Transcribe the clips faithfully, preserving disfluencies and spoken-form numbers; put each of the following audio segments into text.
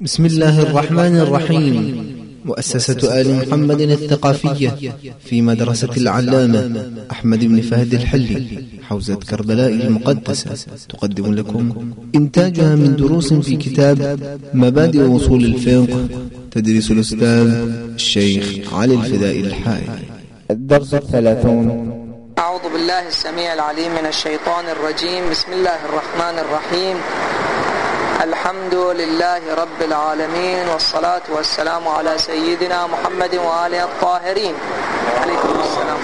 بسم الله الرحمن الرحيم. مؤسسة آل محمد الثقافية في مدرسة العلامة أحمد بن فهد الحلي حوزة كربلاء المقدسة تقدم لكم إنتاجها من دروس في كتاب مبادئ أصول الفقه تدريس الأستاذ الشيخ علي الفدائي الحائي. الدرس الثلاثون. أعوذ بالله السميع العليم من الشيطان الرجيم. بسم الله الرحمن الرحيم. الحمد لله رب العالمين، والصلاة والسلام على سيدنا محمد وآله الطاهرين. عليكم السلام.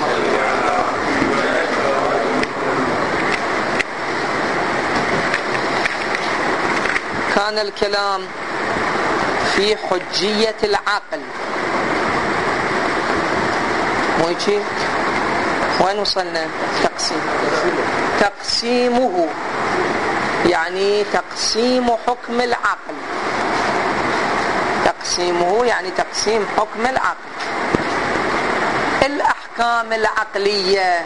كان الكلام في حجية العقل. مويتي وين وصلنا؟ تقسيم تقسيمه يعني تقسيم حكم العقل. تقسيمه يعني تقسيم حكم العقل. الأحكام العقلية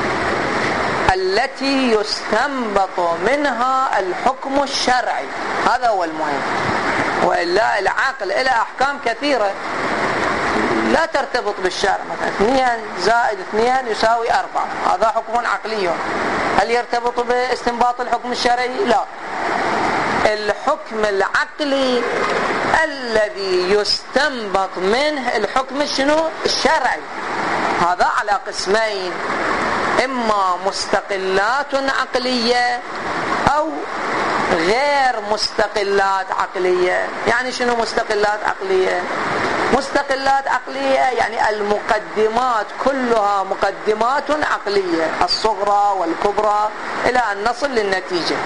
التي يستنبط منها الحكم الشرعي، هذا هو المهم. وإلا العقل إلى أحكام كثيرة لا ترتبط بالشرع. مثلا اثنين زائد اثنين يساوي أربعة، هذا حكم عقلي. هل يرتبط باستنباط الحكم الشرعي؟ لا. الحكم العقلي الذي يستنبط منه الحكم شنو؟ الشرعي. هذا على قسمين: إما مستقلات عقلية أو غير مستقلات عقلية. يعني شنو مستقلات عقلية؟ مستقلات عقلية يعني المقدمات كلها مقدمات عقلية، الصغرى والكبرى، إلى أن نصل للنتيجة.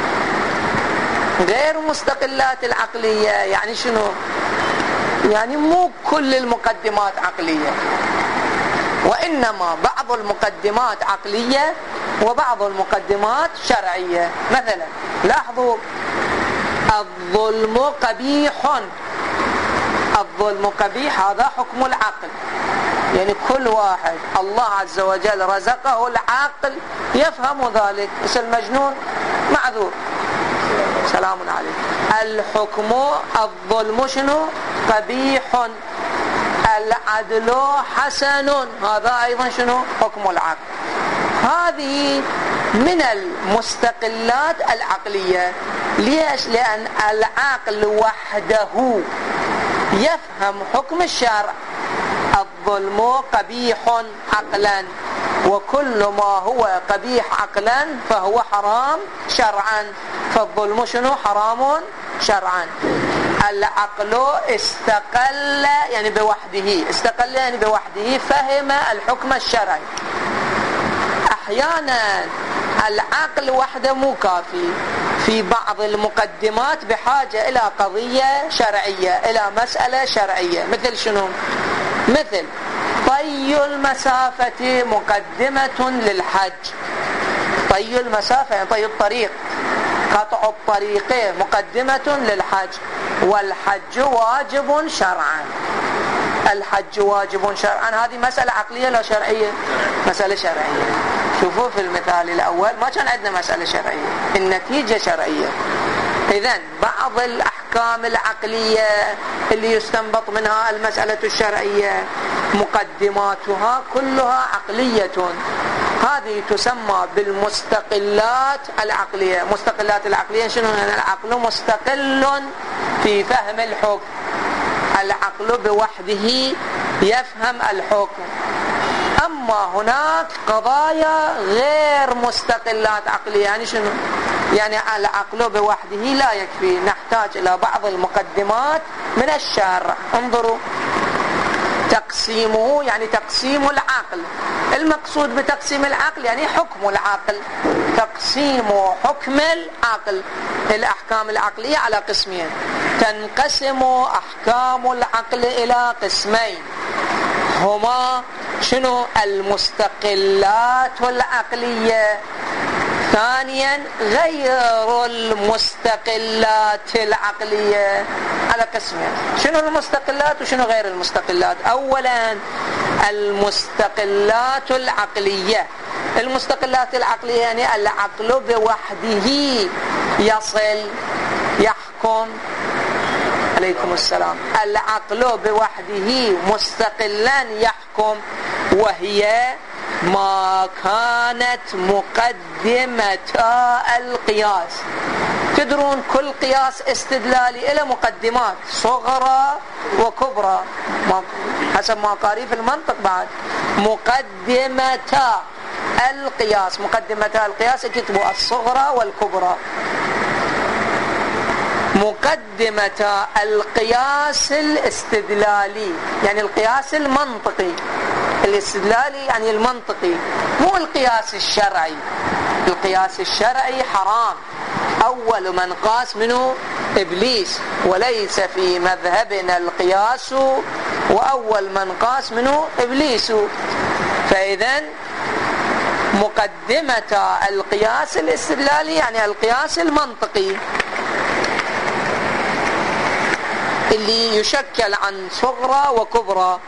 غير مستقلات العقلية يعني شنو؟ يعني مو كل المقدمات عقلية، وإنما بعض المقدمات عقلية وبعض المقدمات شرعية. مثلا لاحظوا: الظلم قبيح. الظلم قبيح، هذا حكم العقل. يعني كل واحد الله عز وجل رزقه العقل يفهم ذلك، بس المجنون معذور. سلام عليكم. الحكم الظلم شنو؟ قبيح. العدل حسن، هذا أيضا شنو؟ حكم العقل. هذه من المستقلات العقلية. ليش؟ لأن العقل وحده يفهم حكم الشرع. الظلم قبيح عقلا، وكل ما هو قبيح عقلا فهو حرام شرعا. فالظلم شنو؟ حرام شرعا. العقل استقل يعني بوحده، استقل يعني بوحده فهم الحكم الشرعي. احيانا العقل وحده مو كافي، في بعض المقدمات بحاجة إلى قضية شرعية، إلى مسألة شرعية. مثل شنو؟ مثل طي المسافة مقدمة للحج. طي المسافة يعني طي الطريق، قطع الطريق مقدمة للحج. والحج واجب شرعا. الحج واجب شرعا، هذه مسألة عقلية لا شرعية؟ مسألة شرعية. شوفوا في المثال الأول ما كان عندنا مسألة شرعية، النتيجة شرعية. إذن بعض الأحكام العقلية اللي يستنبط منها المسألة الشرعية مقدماتها كلها عقلية. هذه تسمى بالمستقلات العقلية. مستقلات العقلية شنو؟ يعني العقل مستقل في فهم الحكم. العقل بوحده يفهم الحكم. أما هناك قضايا غير مستقلات عقلية. يعني شنو؟ يعني العقل بوحده لا يكفي، نحتاج إلى بعض المقدمات من الشرع. انظروا: تقسيمه يعني تقسيم العقل. المقصود بتقسيم العقل يعني حكم العقل. تقسيم حكم العقل. الأحكام العقلية على قسمين. تنقسم أحكام العقل إلى قسمين، هما شنو؟ المستقلات العقلية. ثانيا غير المستقلات العقلية، على قسمين. شنو المستقلات وشنو غير المستقلات؟ أولا المستقلات العقلية. المستقلات العقلية يعني العقل بوحده يصل، يحكم، عليكم السلام. العقل بوحده مستقلا يحكم، وهي ما كانت مقدمتا القياس. تدرون كل قياس استدلالي إلى مقدمات صغرى وكبرى حسب مقاريف المنطق. بعد مقدمتا القياس، مقدمتا القياس كتبوا الصغرى والكبرى. مقدمة القياس الاستدلالي يعني القياس المنطقي، الاستدلالي يعني المنطقي، مو القياس الشرعي. القياس الشرعي حرام، أول من قاس منه إبليس، وليس في مذهبنا القياس، وأول من قاس منه إبليس. فإذن مقدمة القياس الاستدلالي يعني القياس المنطقي اللي يشكل عن صغرى وكبرى.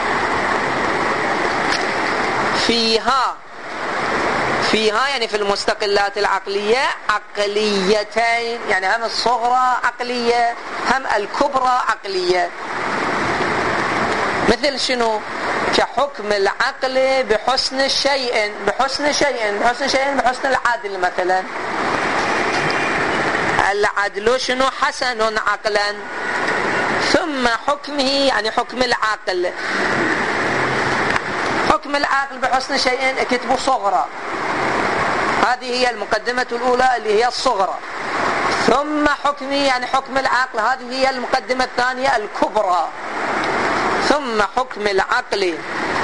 فيها فيها يعني في المستقلات العقلية عقليتين، يعني هم الصغرى عقلية هم الكبرى عقلية. مثل شنو؟ كحكم العقل بحسن شيء بحسن شيء بحسن شيء بحسن العدل. مثلا العدل شنو؟ حسن عقلا. ثم حكمه يعني حكم العقل، حكم العقل بحسن شيء كتبوا صغرى. هذه هي المقدمة الأولى اللي هي الصغرى. ثم حكمه يعني حكم العقل، هذه هي المقدمة الثانية الكبرى. ثم حكم العقل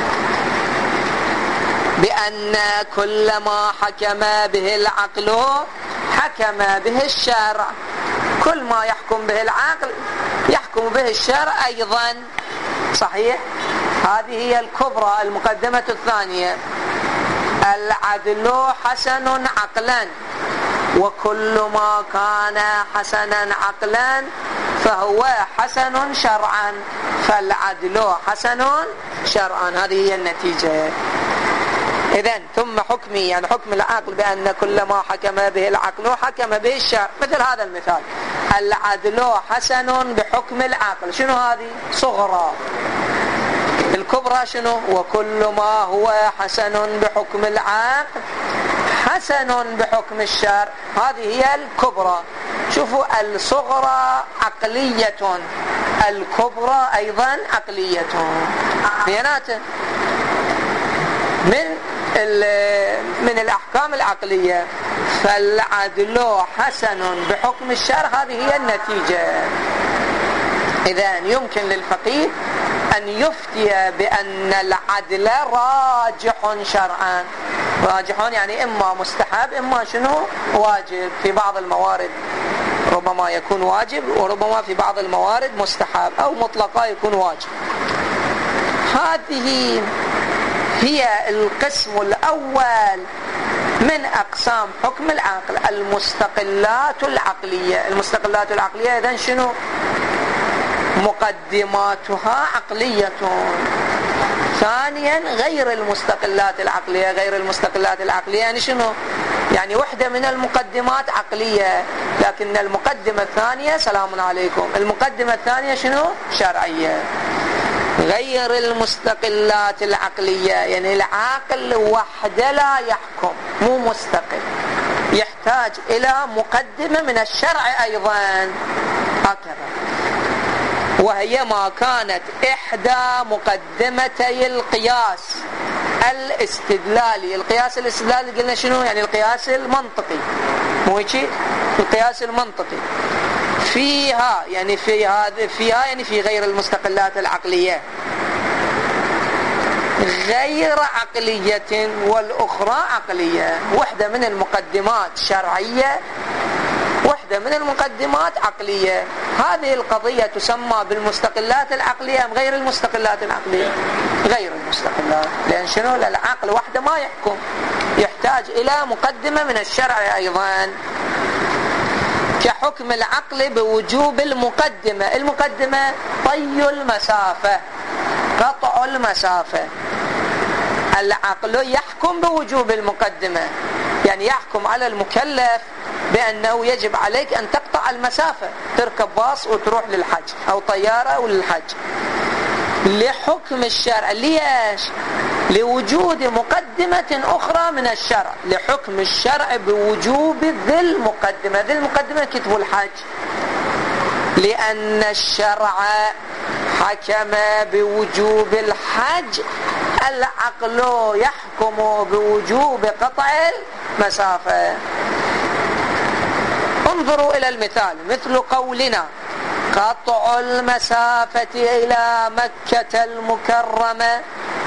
بأن كل ما حكم به العقل حكم به الشرع. كل ما يحكم به العقل يحكم به الشرع أيضا. صحيح؟ هذه هي الكبرى المقدمة الثانية. العدل حسن عقلا، وكل ما كان حسنا عقلا فهو حسن شرعا، فالعدل حسن شرعا. هذه هي النتيجة. إذن ثم حكمي يعني حكم العقل بأن كل ما حكم به العقل حكم به الشرع. مثل هذا المثال، العدل حسن بحكم العقل. شنو هذه؟ صغرى. الكبرى شنو؟ وكل ما هو حسن بحكم العقل حسن بحكم الشرع. هذه هي الكبرى. شوفوا، الصغرى عقلية، الكبرى أيضا عقلية. بينات من من الأحكام العقلية. فالعدل حسن بحكم الشرع، هذه هي النتيجة. إذن يمكن للفقيه أن يفتي بأن العدل راجح شرعا. راجح يعني إما مستحب إما شنو؟ واجب. في بعض الموارد ربما يكون واجب، وربما في بعض الموارد مستحب، أو مطلقا يكون واجب. هذه هي القسم الأول من أقسام حكم العقل، المستقلات العقلية. المستقلات العقلية إذن شنو؟ مقدماتها عقلية. ثانيا غير المستقلات العقلية. غير المستقلات العقلية يعني شنو؟ يعني وحدة من المقدمات عقلية، لكن المقدمة الثانية سلام عليكم المقدمة الثانية شنو؟ شرعية. غير المستقلات العقلية يعني العاقل وحده لا يحكم، مو مستقل، يحتاج إلى مقدمة من الشرع أيضا. هكذا. وهي ما كانت إحدى مقدمتي القياس الاستدلالي. القياس الاستدلالي قلنا شنو؟ يعني القياس المنطقي، مو هيك؟ القياس المنطقي فيها يعني في هذا فيها يعني في غير المستقلات العقلية غير عقلية والأخرى عقلية. وحدة من المقدمات شرعية، وحدة من المقدمات عقلية. هذه القضية تسمى بالمستقلات العقلية أم غير المستقلات العقلية؟ غير المستقلات. لأن شنو؟ للعقل وحده ما يحكم، يحتاج إلى مقدمة من الشرع أيضا. كحكم العقل بوجوب المقدمة. المقدمة طي المسافة، قطع المسافة. العقل يحكم بوجوب المقدمة، يعني يحكم على المكلف بأنه يجب عليك أن تقطع تقطع المسافة، تركب باص وتروح للحج أو طيارة وللحج. لحكم الشرع، ليش؟ لوجود مقدمة أخرى من الشرع، لحكم الشرع بوجوب ذي المقدمة. ذي المقدمة كتب الحج، لأن الشرع حكم بوجوب الحج، العقل يحكم بوجوب قطع المسافة. انظروا إلى المثال، مثل قولنا قطع المسافة إلى مكة المكرمة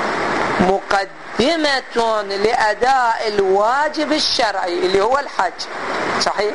مقدمة لأداء الواجب الشرعي اللي هو الحج، صحيح؟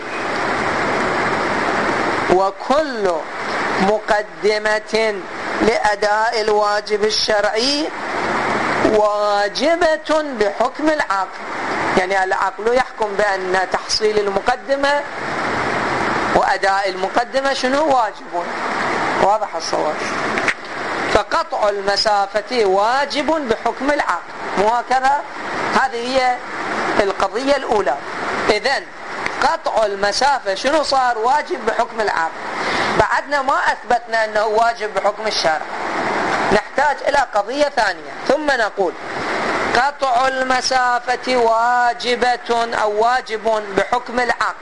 وكل مقدمة لأداء الواجب الشرعي واجبة بحكم العقل، يعني العقل يحكم بأن تحصيل المقدمة وأداء المقدمة شنو؟ واجب. واضح الصواب. فقطع المسافة واجب بحكم العقل، مو هكذا؟ هذه هي القضية الأولى. إذن قطع المسافة شنو صار؟ واجب بحكم العقل. بعدنا ما أثبتنا أنه واجب بحكم الشرع، نحتاج إلى قضية ثانية. ثم نقول قطع المسافة واجبة أو واجب بحكم العقل،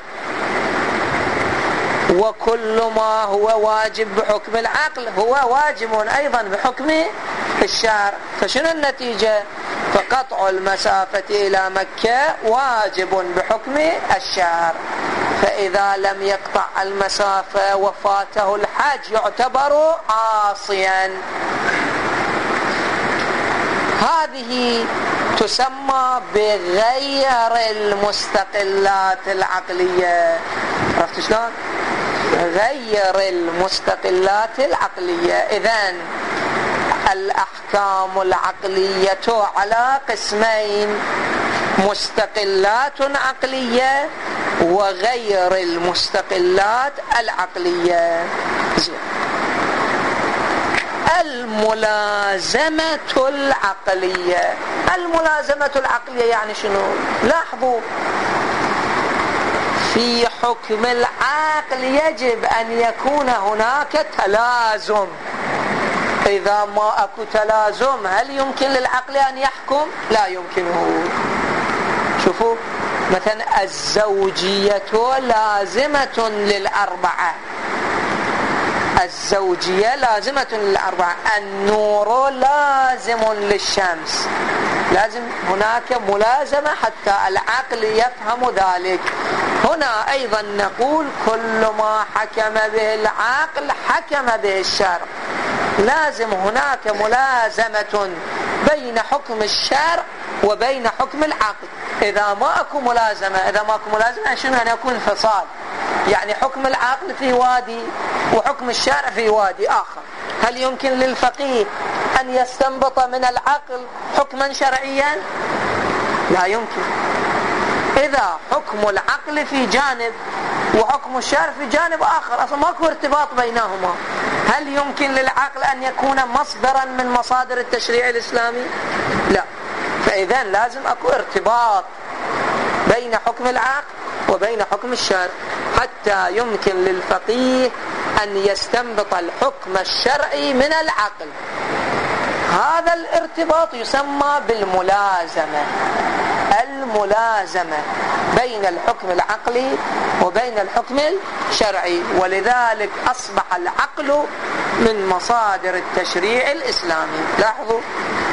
وكل ما هو واجب بحكم العقل هو واجب أيضا بحكم الشرع. فشنو النتيجة؟ فقطع المسافة إلى مكة واجب بحكم الشرع، فإذا لم يقطع المسافة وفاته الحج يعتبر عاصيا. هذه تسمى بغير المستقلات العقلية. عرفت شلون؟ غير المستقلات العقلية. إذن الأحكام العقلية على قسمين: مستقلات عقلية وغير المستقلات العقلية. زين. الملازمة العقلية. الملازمة العقلية يعني شنو؟ لاحظوا، في حكم العقل يجب أن يكون هناك تلازم. إذا ما أكو تلازم هل يمكن للعقل أن يحكم؟ لا يمكنه. شوفوا مثلا الزوجية لازمة للأربعة، الزوجية لازمة للأربعة. النور لازم للشمس، لازم هناك ملازمة حتى العقل يفهم ذلك. هنا أيضا نقول كل ما حكم به العقل حكم به الشرع، لازم هناك ملازمة بين حكم الشرع وبين حكم العقل. إذا ما أكو ملازمة، إذا ما أكو ملازمة شنو أن يكون فصال، يعني حكم العقل في وادي وحكم الشرع في وادي آخر. هل يمكن للفقيه أن يستنبط من العقل حكما شرعيا؟ لا يمكن. إذا حكم العقل في جانب وحكم الشرع في جانب آخر، أصلا ماكو ارتباط بينهما، هل يمكن للعقل أن يكون مصدرا من مصادر التشريع الإسلامي؟ لا. فإذا لازم أكو ارتباط بين حكم العقل وبين حكم الشرع حتى يمكن للفقيه أن يستنبط الحكم الشرعي من العقل. هذا الارتباط يسمى بالملازمة. الملازمة بين الحكم العقلي وبين الحكم الشرعي، ولذلك أصبح العقل من مصادر التشريع الإسلامي. لاحظوا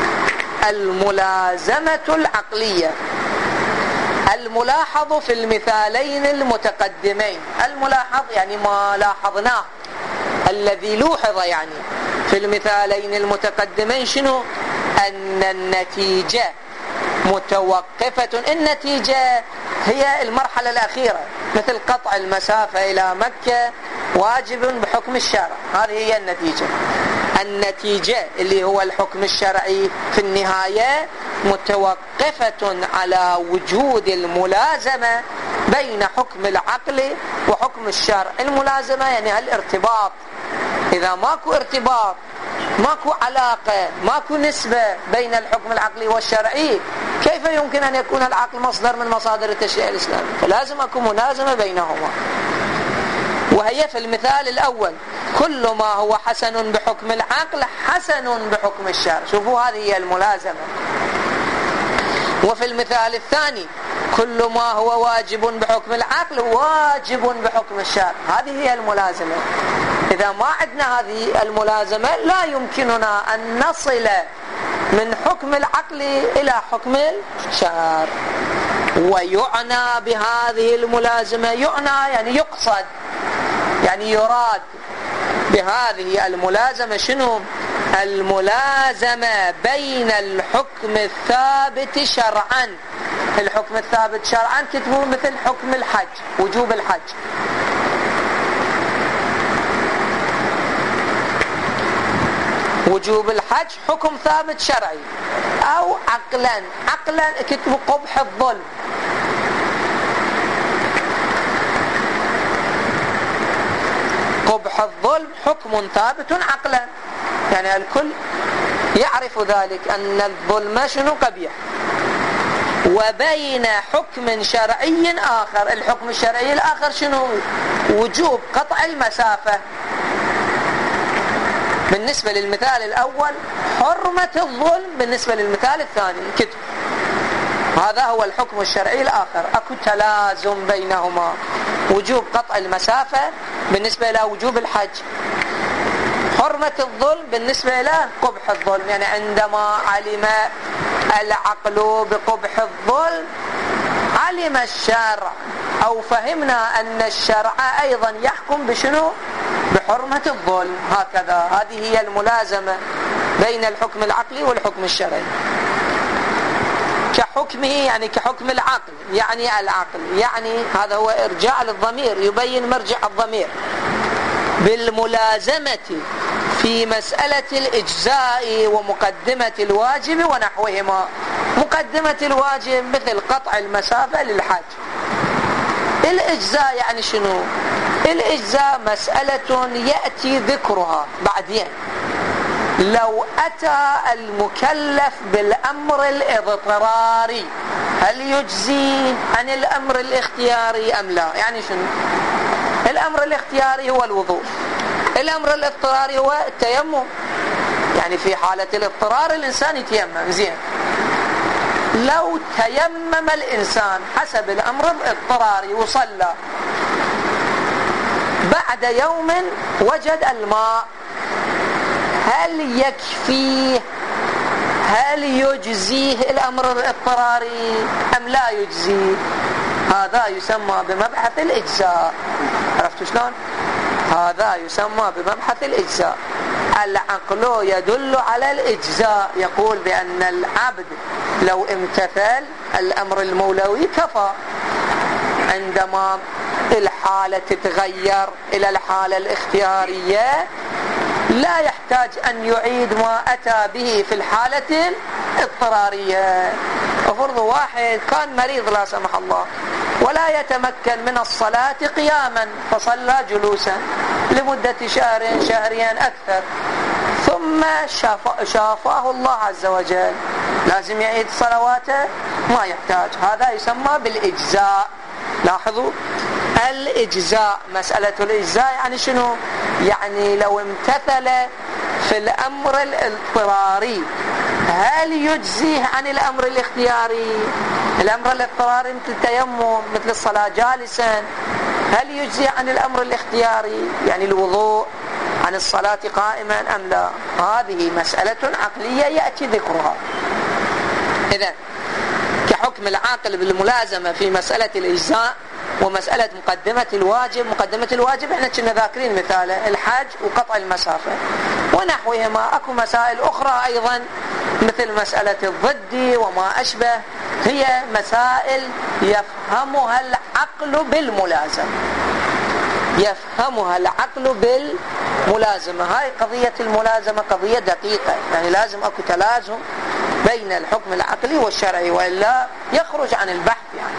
الملازمة العقلية. الملاحظ في المثالين المتقدمين، الملاحظ يعني ما لاحظناه، الذي لوحظ يعني في المثالين المتقدمين شنو؟ أن النتيجة متوقفة. النتيجة هي المرحلة الأخيرة، مثل قطع المسافة إلى مكة واجب بحكم الشرع، هذه هي النتيجة. النتيجة اللي هو الحكم الشرعي في النهاية متوقفة على وجود الملازمة بين حكم العقل وحكم الشرع. الملازمة يعني الارتباط. إذا ماكو ارتباط، ماكو علاقة، ماكو نسبة بين الحكم العقلي والشرعي، كيف يمكن أن يكون العقل مصدر من مصادر التشريع الإسلامي؟ فلازم أكون ملازمة بينهما. وهي في المثال الأول كل ما هو حسن بحكم العقل حسن بحكم الشرع. شوفوا هذه هي الملازمة. وفي المثال الثاني كل ما هو واجب بحكم العقل واجب بحكم الشرع. هذه هي الملازمة. إذا ما عندنا هذه الملازمة لا يمكننا أن نصل من حكم العقل إلى حكم الشرع. ويعنى بهذه الملازمة، يعنى يعني يقصد، يعني يراد بهذه الملازمة شنو؟ الملازمة بين الحكم الثابت شرعا. الحكم الثابت شرعا كتبوا مثل حكم الحج، وجوب الحج. وجوب الحج حكم ثابت شرعي. أو عقلا، عقلا كتبوا قبح الظلم. قبح الظلم حكم ثابت عقلا، يعني الكل يعرف ذلك أن الظلم شنو؟ قبيح. وبين حكم شرعي آخر، الحكم الشرعي الآخر شنو؟ وجوب قطع المسافة. بالنسبة للمثال الأول حرمة الظلم، بالنسبة للمثال الثاني كتب. هذا هو الحكم الشرعي الآخر، أكو تلازم بينهما. وجوب قطع المسافة بالنسبة إلى وجوب الحج، حرمة الظلم بالنسبة إلى قبح الظلم. يعني عندما علم العقل بقبح الظلم علم الشرع أو فهمنا أن الشرع أيضا يحكم بشنو؟ بحرمة الظلم. هكذا هذه هي الملازمة بين الحكم العقلي والحكم الشرعي. كحكمه يعني كحكم العقل، يعني العقل، يعني هذا هو إرجاع للضمير، يبين مرجع الضمير. بالملازمة في مسألة الإجزاء ومقدمة الواجب ونحوهما. مقدمة الواجب مثل قطع المسافة للحج. الإجزاء يعني شنو؟ الإجزاء مسألة يأتي ذكرها بعدين. لو أتى المكلف بالأمر الاضطراري هل يجزي عن الأمر الاختياري أم لا؟ يعني شنو؟ الأمر الاختياري هو الوضوء، الأمر الاضطراري هو التيمم. يعني في حالة الاضطرار الإنسان يتيمم زين. لو تيمم الإنسان حسب الأمر الاضطراري وصلى، بعد يوم وجد الماء، هل يكفيه؟ هل يجزيه الأمر الاضطراري أم لا يجزيه؟ هذا يسمى بمبحث الإجزاء. عرفتوا شلون؟ هذا يسمى بمبحث الإجزاء. العقل يدل على الإجزاء، يقول بأن العبد لو امتثل الأمر المولوي كفى. عندما الحالة تتغير إلى الحالة الاختيارية لا يحتاج أن يعيد ما أتى به في الحالة الاضطرارية. افرض واحد كان مريض لا سمح الله ولا يتمكن من الصلاة قياما فصلى جلوسا لمدة شهر شهرين أكثر، ثم شاف شافاه الله عز وجل، لازم يعيد صلواته؟ ما يحتاج. هذا يسمى بالإجزاء. لاحظوا الإجزاء، مسألة الإجزاء يعني شنو؟ يعني لو امتثل في الأمر الاضطراري هل يجزيه عن الأمر الاختياري؟ الأمر الاضطراري مثل التيمم، مثل الصلاة جالسا، هل يجزي عن الأمر الاختياري يعني الوضوء عن الصلاة قائما أم لا؟ هذه مسألة عقلية يأتي ذكرها. إذن كحكم العاقل بالملازمة في مسألة الإجزاء ومسألة مقدمة الواجب. مقدمة الواجب احنا كنا ذاكرين مثاله الحج وقطع المسافة ونحوهما. اكو مسائل اخرى ايضا مثل مسألة الضد وما اشبه، هي مسائل يفهمها العقل بالملازمة، يفهمها العقل بالملازمة. هاي قضية الملازمة قضية دقيقة، يعني لازم اكو تلازم بين الحكم العقلي والشرعي وإلا يخرج عن البحث. يعني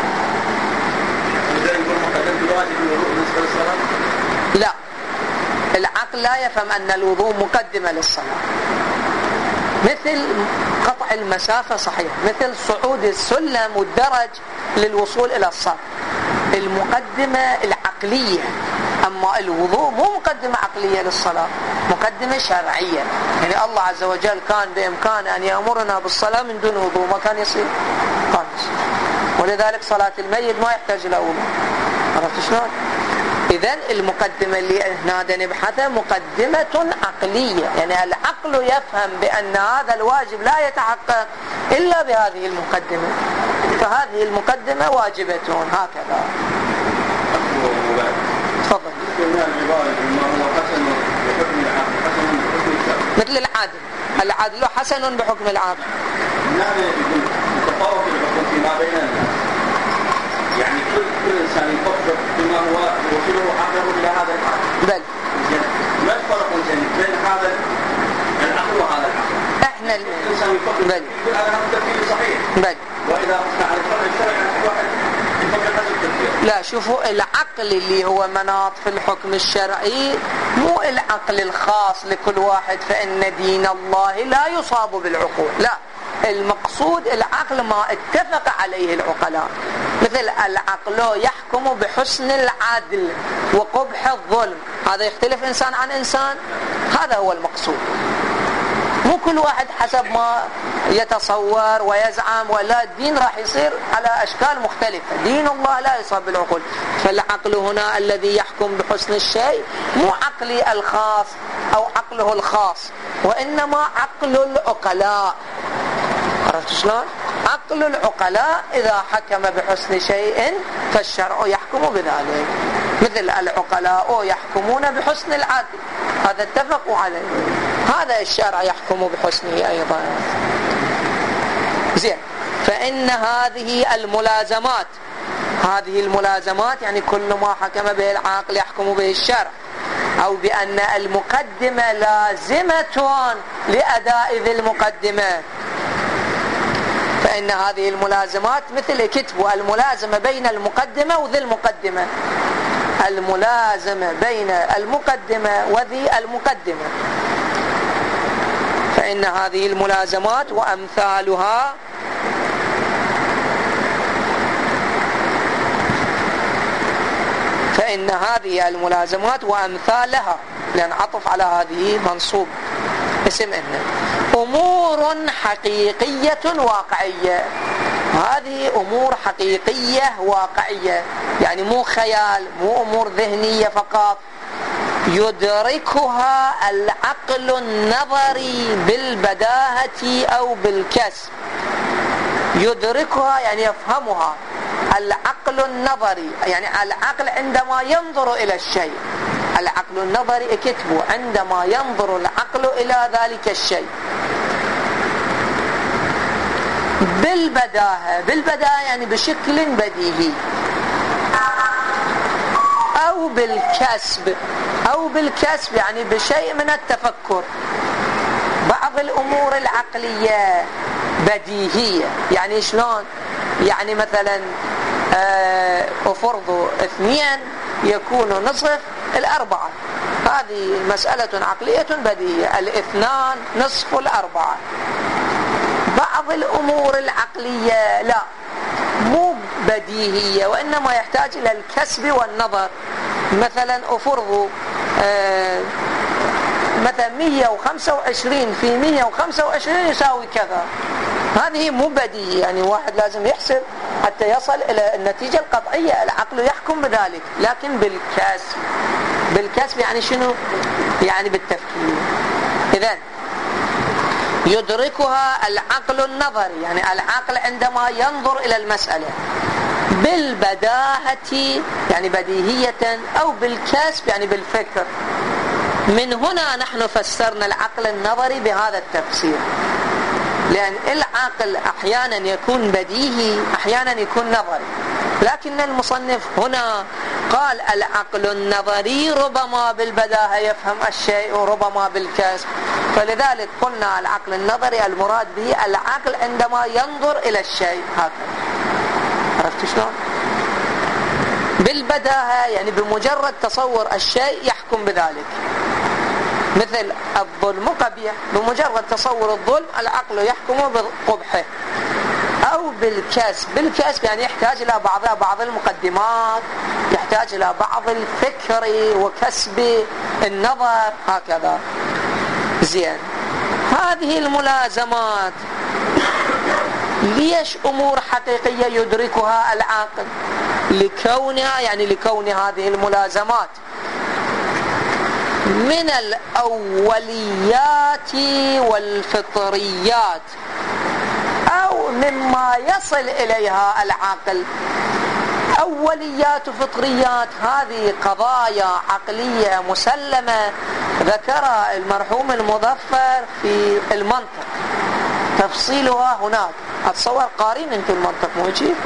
لا، العقل لا يفهم أن الوضوء مقدمة للصلاة. مثل قطع المسافة صحيح، مثل صعود السلم والدرج للوصول إلى الصف. المقدمة العقلية أما الوضوء مو مقدمة عقلية للصلاة، مقدمة شرعية. يعني الله عز وجل كان بإمكانه أن يأمرنا بالصلاة من دون وضوء، ما كان يصير، كان يصير. ولذلك صلاة الميت ما يحتاج إلى وضوء. عرفت شلون؟ إذن المقدمة اللي هنا نبحثها مقدمة عقلية، يعني العقل يفهم بأن هذا الواجب لا يتحقق إلا بهذه المقدمة، فهذه المقدمة واجبة هكذا. تفضل. مثل العادل، العادل حسن بحكم العاقل. يعني كل كل انسان يفكر بما هو يوصله عقله الى هذا العقل. بل ما الفرق بين هذا العقل وهذا العقل؟ احنا الانسان يفكر بل يقول هذا التفكير صحيح. بل واذا اصبح على الفرق الشرعي واحد يفكر هذا التفكير. لا، شوفوا العقل اللي هو مناط في الحكم الشرعي مو العقل الخاص لكل واحد، فإن دين الله لا يصاب بالعقول، لا، المقصود العقل ما اتفق عليه العقلاء. مثل العقل يحكم بحسن العدل وقبح الظلم، هذا يختلف إنسان عن إنسان، هذا هو المقصود. مو كل واحد حسب ما يتصور ويزعم، ولا الدين راح يصير على أشكال مختلفة. دين الله لا يصاب بالعقول، فالعقل هنا الذي يحكم بحسن الشيء مو عقلي الخاص أو عقله الخاص، وإنما عقل العقلاء. عرفت شلون؟ عقل العقلاء إذا حكم بحسن شيء فالشرع يحكم بذلك. مثل العقلاء يحكمون بحسن العدل، هذا اتفقوا عليه، هذا الشرع يحكم بحسنه أيضا. زين، فإن هذه الملازمات، هذه الملازمات يعني كل ما حكم به العاقل يحكم به الشرع، أو بأن المقدمة لازمة لأداء ذي المقدمة. فإن هذه الملازمات مثل كتبوا الملازمة بين المقدمة وذي المقدمة، الملازمة بين المقدمة وذي المقدمة. فإن هذه الملازمات وأمثالها فإن هذه الملازمات وأمثالها، لأن عطف على هذه منصوب اسم إن، أمور حقيقية واقعية. هذه أمور حقيقية واقعية، يعني مو خيال، مو أمور ذهنية فقط، يدركها العقل النظري بالبداهة أو بالكسب. يدركها يعني يفهمها العقل النظري، يعني العقل عندما ينظر إلى الشيء، العقل النظري اكتبوا عندما ينظر العقل إلى ذلك الشيء بالبداهة. بالبداهة يعني بشكل بديهي، أو بالكسب، أو بالكسب يعني بشيء من التفكر. بعض الأمور العقلية بديهية، يعني شلون؟ يعني مثلا أفرض اثنين يكون نصف الأربعة، هذه مسألة عقلية بديهية، الاثنان نصف الأربعة. بعض الأمور العقلية لا، مو بديهية، وإنما يحتاج إلى الكسب والنظر. مثلا أفرض آه مثلا مية وخمسة وعشرين في مية وخمسة وعشرين يساوي كذا، هذه مو بديهية، يعني واحد لازم يحسب حتى يصل إلى النتيجة القطعية، العقل يحكم بذلك، لكن بالكسب. بالكسب يعني شنو؟ يعني بالتفكير. إذن يدركها العقل النظري، يعني العقل عندما ينظر إلى المسألة بالبداهة يعني بديهية، أو بالكسب يعني بالفكر. من هنا نحن فسرنا العقل النظري بهذا التفسير، لأن العقل أحيانا يكون بديهي، أحيانا يكون نظري، لكن المصنف هنا قال العقل النظري ربما بالبداهة يفهم الشيء وربما بالكسب، فلذلك قلنا العقل النظري المراد به العقل عندما ينظر إلى الشيء هكذا. عرفت شلون؟ بالبداهة يعني بمجرد تصور الشيء يحكم بذلك. مثل الظلم قبيح، بمجرد تصور الظلم العقل يحكم بقبحه. أو بالكسب. بالكسب يعني يحتاج إلى بعض بعض المقدمات، يحتاج إلى بعض الفكر وكسب النظر هكذا. زين، هذه الملازمات ليش أمور حقيقية يدركها العاقل؟ لكونها يعني لكون هذه الملازمات من الأوليات والفطريات، أو مما يصل إليها العقل. أوليات وفطريات هذه قضايا عقلية مسلمة ذكرها المرحوم المظفر في المنطق، تفصيلها هناك. أتصور قارين أنتم المنطق مو هيك؟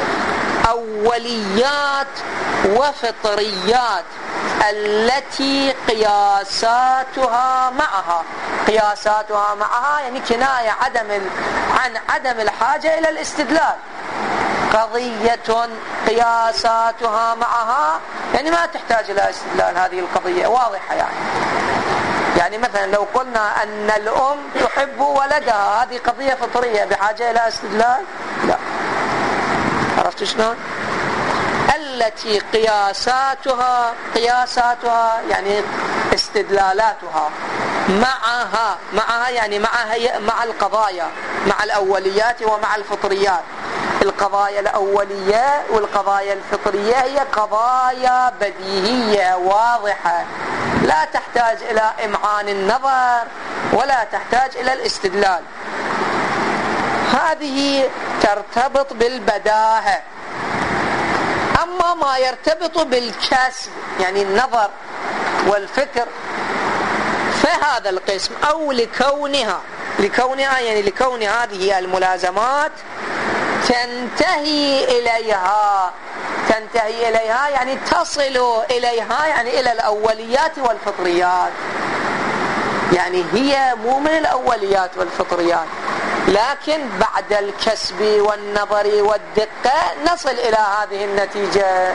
أوليات وفطريات التي قياساتها معها، قياساتها معها يعني كناية عدم عن عدم الحاجة إلى الاستدلال. قضية قياساتها معها يعني ما تحتاج إلى استدلال، هذه القضية واضحة. يعني يعني مثلا لو قلنا أن الأم تحب ولدها، هذه قضية فطرية بحاجة إلى استدلال؟ لا. عرفت شلون؟ التي قياساتها قياساتها يعني استدلالاتها معها معها يعني مع هي مع القضايا، مع الأوليات ومع الفطريات. القضايا الأولية والقضايا الفطرية هي قضايا بديهية واضحة، لا تحتاج إلى إمعان النظر ولا تحتاج إلى الاستدلال. هذه ترتبط بالبداهة. أما ما يرتبط بالكسب يعني النظر والفكر فهذا القسم، أو لكونها لكونها يعني لكون هذه الملازمات تنتهي إليها تنتهي إليها يعني تصل إليها يعني إلى الأوليات والفطريات. يعني هي مو من الأوليات والفطريات، لكن بعد الكسب والنظر والدقة نصل إلى هذه النتيجة،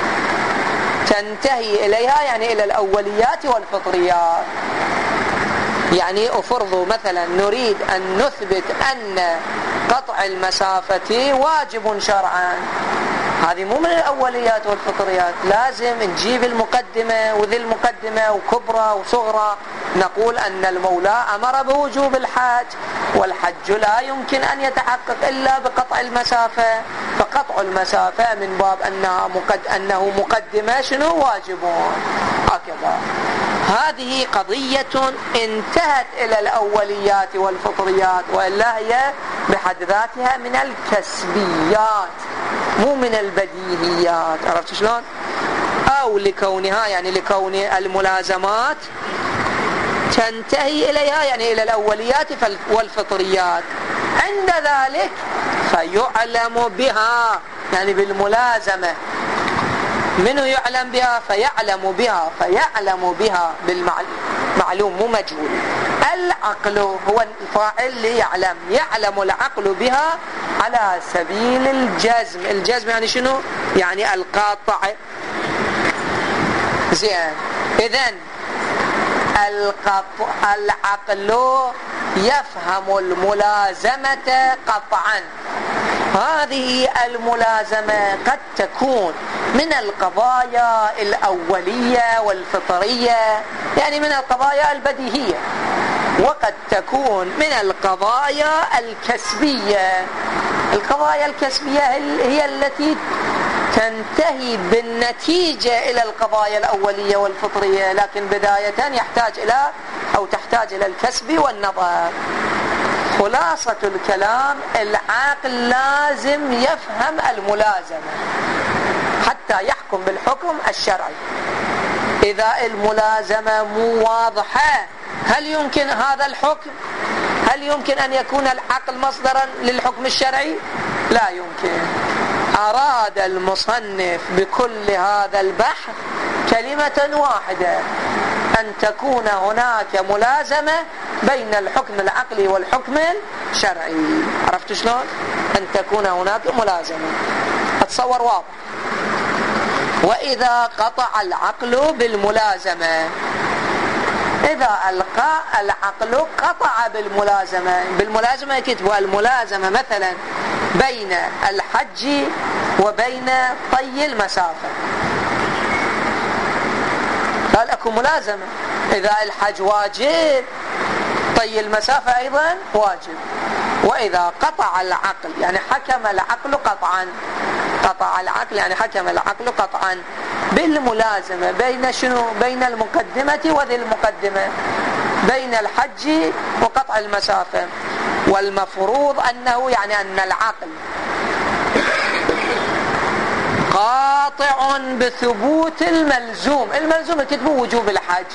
تنتهي إليها يعني إلى الأوليات والفطريات. يعني أفرض مثلا نريد أن نثبت أن قطع المسافة واجب شرعا، هذه مو من الأوليات والفطريات، لازم نجيب المقدمة وذي المقدمة وكبرى وصغرى. نقول أن المولى أمر بوجوب الحج، والحج لا يمكن أن يتحقق إلا بقطع المسافة، فقطع المسافة من باب أنها مقد أنه مقدمة شنو واجبون هكذا. هذه قضية انتهت إلى الأوليات والفطريات، وإلا هي بحد ذاتها من الكسبيات مو من البديهيات. عرفت شلون؟ أو لكونها يعني لكون الملازمات تنتهي إليها يعني إلى الأوليات والفطريات. عند ذلك فيعلم بها يعني بالملازمة. منه يعلم بها؟ فيعلم بها فيعلم بها بالمعلوم مو مجهول. العقل هو الفاعل اللي يعلم يعلم العقل بها على سبيل الجزم. الجزم يعني شنو؟ يعني القاطع. زين، إذن العقل يفهم الملازمة قطعا. هذه الملازمة قد تكون من القضايا الأولية والفطرية يعني من القضايا البديهية، وقد تكون من القضايا الكسبية. القضايا الكسبية هي التي تنتهي بالنتيجة إلى القضايا الأولية والفطرية، لكن بداية يحتاج إلى أو تحتاج إلى الكسب والنظر. خلاصة الكلام، العاقل لازم يفهم الملازمة حتى يحكم بالحكم الشرعي. إذا الملازمة مو واضحة، هل يمكن هذا الحكم؟ هل يمكن أن يكون العقل مصدرا للحكم الشرعي؟ لا يمكن. أراد المصنف بكل هذا البحث كلمة واحدة، أن تكون هناك ملازمة بين الحكم العقلي والحكم الشرعي. عرفت شلون؟ أن تكون هناك ملازمة. أتصور واضح. وإذا قطع العقل بالملازمة، إذا ألقى العقل قطع بالملازمة. بالملازمة كتبوا الملازمة مثلا بين الحج وبين طي المسافة. قال اكو ملازمة، إذا الحج واجب طي المسافة أيضا واجب. وإذا قطع العقل يعني حكم العقل قطعا، قطع العقل يعني حكم العقل قطعا بالملازمة بين شنو؟ بين المقدمة وذي المقدمة، بين الحج وقطع المسافة. والمفروض أنه يعني أن العقل قاطع بثبوت الملزوم. الملزوم كتبه وجوب الحج،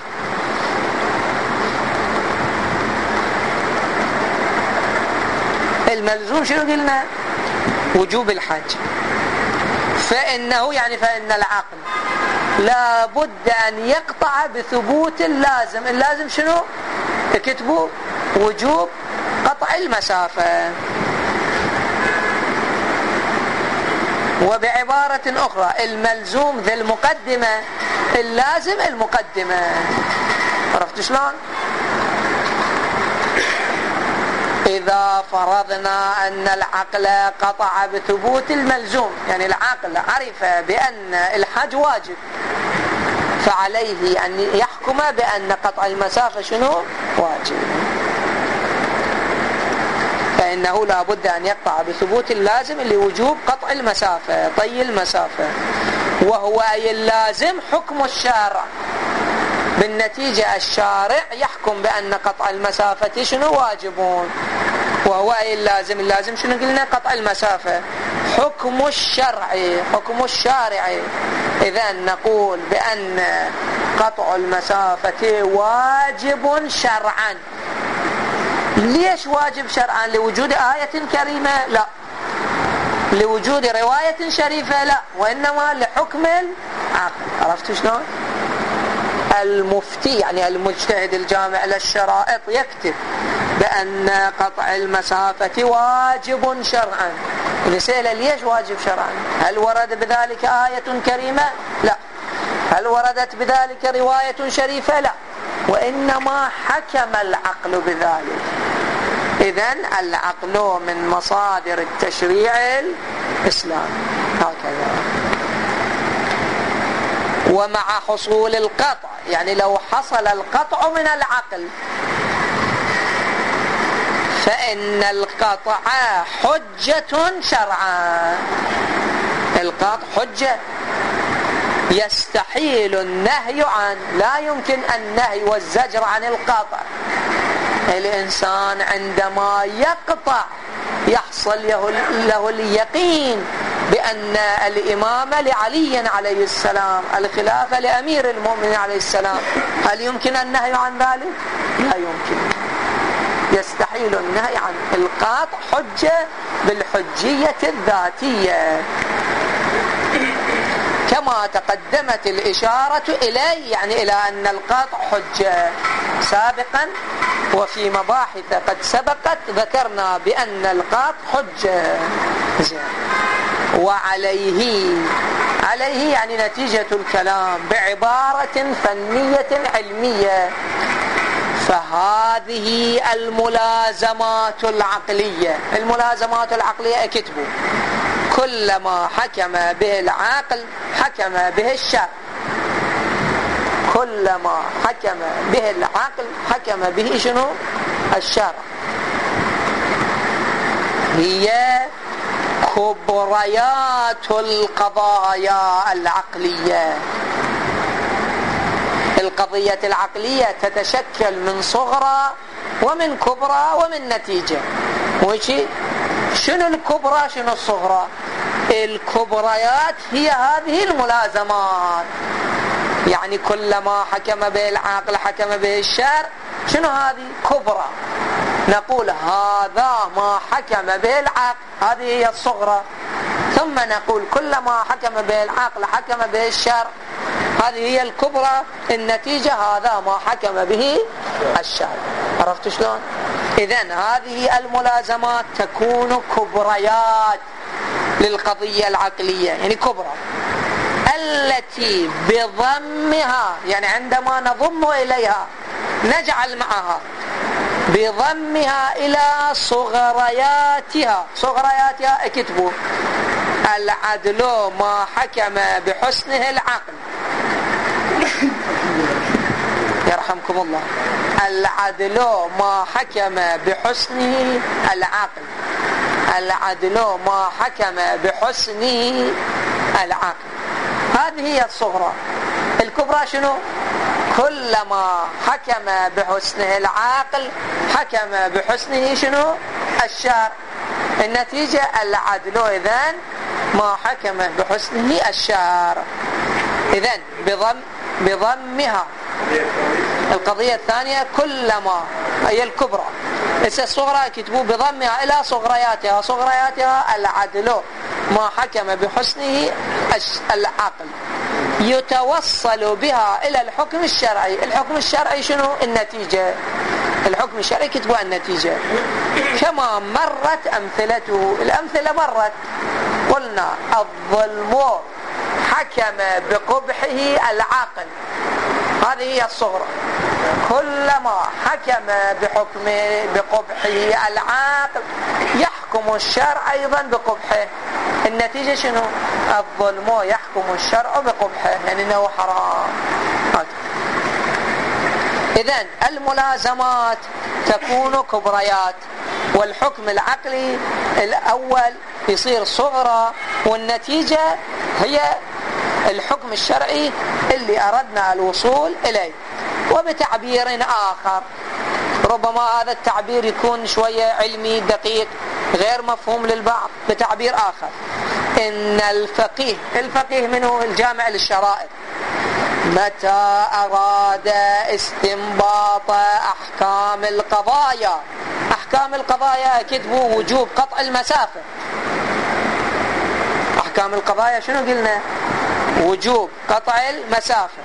الملزوم شنو قلنا؟ وجوب الحج. فإنه يعني فإن العقل لا بد أن يقطع بثبوت اللازم. اللازم شنو؟ كتبوا وجوب قطع المسافة. وبعبارة أخرى الملزوم ذي المقدمة، اللازم المقدمة. عرفت شلون؟ إذا فرضنا أن العقل قطع بثبوت الملزوم، يعني العقل عرف بأن الحج واجب، فعليه أن يحكم بأن قطع المسافة شنو؟ واجب. فإنه لا بد أن يقطع بثبوت اللازم لوجوب قطع المسافة، طي المسافة. وهو أي اللازم حكم الشارع، بالنتيجة الشارع يحكم بأن قطع المسافة شنو؟ واجبون. وهو أي اللازم، اللازم شنو قلنا؟ قطع المسافة. حكم الشرع، حكم الشارع. إذا نقول بأن قطع المسافة واجب شرعا. ليش واجب شرعا؟ لوجود آية كريمة؟ لا. لوجود رواية شريفة؟ لا. وإنما لحكم العقل. عرفتوا شلون؟ المفتي يعني المجتهد الجامع للشرائط يكتب بأن قطع المسافة واجب شرعا. نسأل ليش واجب شرعا؟ هل ورد بذلك آية كريمة؟ لا. هل وردت بذلك رواية شريفة؟ لا. وإنما حكم العقل بذلك. إذن العقل من مصادر التشريع الإسلامي. هكذا. ومع حصول القطع، يعني لو حصل القطع من العقل فإن القطع حجة شرعا. القطع حجة، يستحيل النهي عنه. لا يمكن النهي والزجر عن القطع. الإنسان عندما يقطع يحصل له اليقين بأن الإمامة لعلي عليه السلام، الخلافة لأمير المؤمنين عليه السلام. هل يمكن النهي عن ذلك؟ لا يمكن، يستحيل النهي عن القطع. حجة بالحجية الذاتية كما تقدمت الإشارة إليه، يعني إلى أن القطع حجة سابقا. وفي مباحث قد سبقت ذكرنا بأن القطع حجة. وعليه، عليه يعني نتيجة الكلام بعبارة فنية علمية. فهذه الملازمات العقلية، الملازمات العقلية اكتبوا كلما حكم به العقل حكم به الشرع. كلما حكم به العقل حكم به شنو؟ الشرع. هي كبريات القضايا العقلية. القضية العقلية تتشكل من صغرى ومن كبرى ومن نتيجة. وشي شنو الكبرى شنو الصغرى؟ الكبريات هي هذه الملازمات، يعني كلما حكم به العقل حكم به الشرع. شنو هذه؟ كبرى. نقول هذا ما حكم به العقل، هذه هي الصغرى. ثم نقول كلما حكم به العقل حكم به الشرع، هذه هي الكبرى. النتيجة هذا ما حكم به الشرع. عرفت شلون؟ إذن هذه الملازمات تكون كبريات للقضية العقلية، يعني كبرى التي بضمها، يعني عندما نضم إليها نجعل معها بضمها إلى صغرياتها. صغرياتها اكتبوا: العدل ما حكم بحسنه العقل. يرحمكم الله. العدل ما حكم بحسنه العقل. العدل ما حكم بحسنه العقل. هذه هي الصغرى. الكبرى شنو؟ كلما حكم بحسنه العاقل حكم بحسنه شنو؟ الشارع. النتيجة العدل إذن ما حكم بحسنه الشارع. إذن بضم بضمها. القضية الثانية كلما هي الكبرى. إذا الصغرى كتبوا بضمها إلى صغرياتها. صغرياتها العدل ما حكم بحسنه العقل يتوصل بها إلى الحكم الشرعي. الحكم الشرعي شنو؟ النتيجة. الحكم الشرعي كتبوا النتيجة كما مرت أمثلته. الأمثلة مرت. قلنا الظلم حكم بقبحه العاقل. هذه هي الصغرى. كلما حكم بحكم بقبحه العاقل يحكم الشرع أيضا بقبحه. النتيجة شنو؟ الظلم يحكم الشرع بقبحه، يعني أنه حرام. إذن الملازمات تكون كبريات، والحكم العقلي الأول يصير صغرى، والنتيجة هي الحكم الشرعي اللي أردنا الوصول إليه. وبتعبير آخر، ربما هذا التعبير يكون شوية علمي دقيق غير مفهوم للبعض، بتعبير آخر: إن الفقيه، الفقيه منه الجامع للشرائع، متى أراد استنباط أحكام القضايا. أحكام القضايا كتبوا وجوب قطع المسافة. أحكام القضايا شنو قلنا؟ وجوب قطع المسافة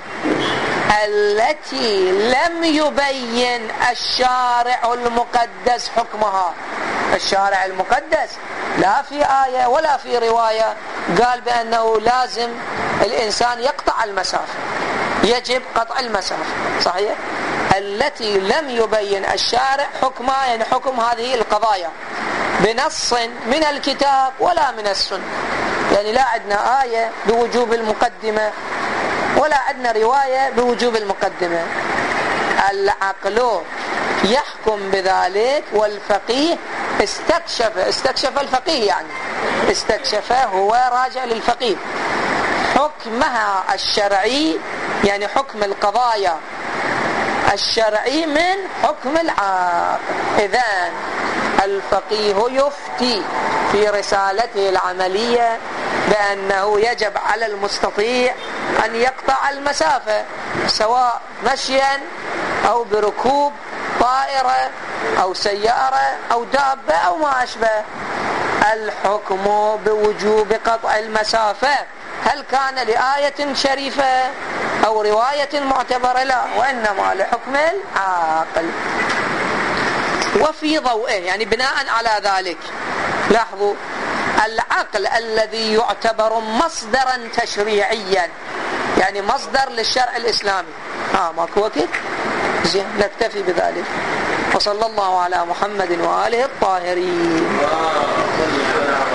التي لم يبين الشارع المقدس حكمها. الشارع المقدس لا في آية ولا في رواية قال بأنه لازم الإنسان يقطع المسافة، يجب قطع المسافة، صحيح؟ التي لم يبين الشارع حكمها، يعني حكم هذه القضايا بنص من الكتاب ولا من السنة. يعني لا عندنا آية بوجوب المقدمة ولا عندنا رواية بوجوب المقدمة. العقل يحكم بذلك، والفقيه استكشف استكشف الفقيه، يعني استكشفه هو راجع للفقيه حكمها الشرعي، يعني حكم القضايا الشرعي من حكم العاقل. إذن الفقيه يفتي في رسالته العملية بأنه يجب على المستطيع أن يقطع المسافة، سواء مشيا أو بركوب طائرة أو سيارة أو دابة أو ما أشبه. الحكم بوجوب قطع المسافة هل كان لآية شريفة أو رواية معتبرة؟ لا، وإنما لحكم العاقل. وفي ضوئه، يعني بناء على ذلك، لاحظوا العقل الذي يعتبر مصدرا تشريعيا، يعني مصدر للشرع الإسلامي. ها ماكو وقت؟ زين، نكتفي بذلك. وصلى الله على محمد وآله الطاهرين.